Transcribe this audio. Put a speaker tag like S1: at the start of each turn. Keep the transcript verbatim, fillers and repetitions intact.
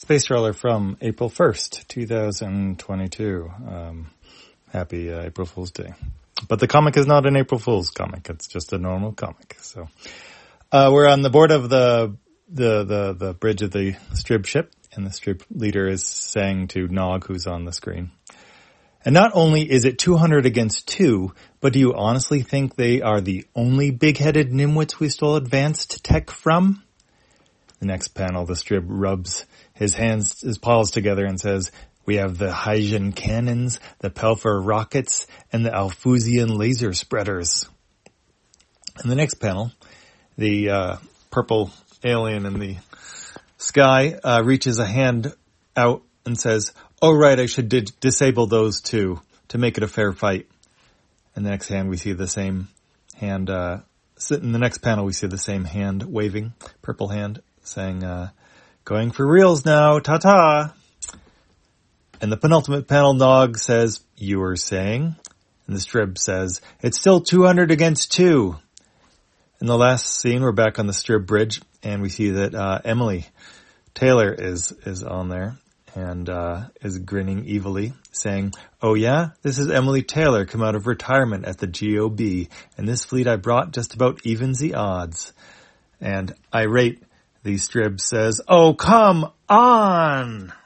S1: Space Trawler from April first, twenty twenty-two. Um, happy uh, April Fool's Day. But the comic is not an April Fool's comic. It's just a normal comic. So uh, we're on the board of the, the, the, the bridge of the Strib ship, and the Strib leader is saying to Nog, who's on the screen, and not only is it two hundred against two, but do you honestly think they are the only big-headed nimwits we stole advanced tech from? The next panel, the Strib rubs his hands, his paws together and says, we have the Hyjin cannons, the Pelfer rockets, and the Alfusian laser spreaders. In the next panel, the uh, purple alien in the sky uh, reaches a hand out and says, oh right, I should di- disable those two to make it a fair fight. In the next hand, we see the same hand, uh, in the next panel, we see the same hand waving, purple hand, saying, uh, going for reals now, ta-ta. And the penultimate panel, Nog says, you were saying? And the Strib says, it's still two hundred against two. In the last scene, we're back on the Strib bridge, and we see that, uh, Emily Taylor is, is on there, and, uh, is grinning evilly, saying, oh yeah? This is Emily Taylor, come out of retirement at the G O B, and this fleet I brought just about evens the odds. And irate, the Strib says, oh, come on!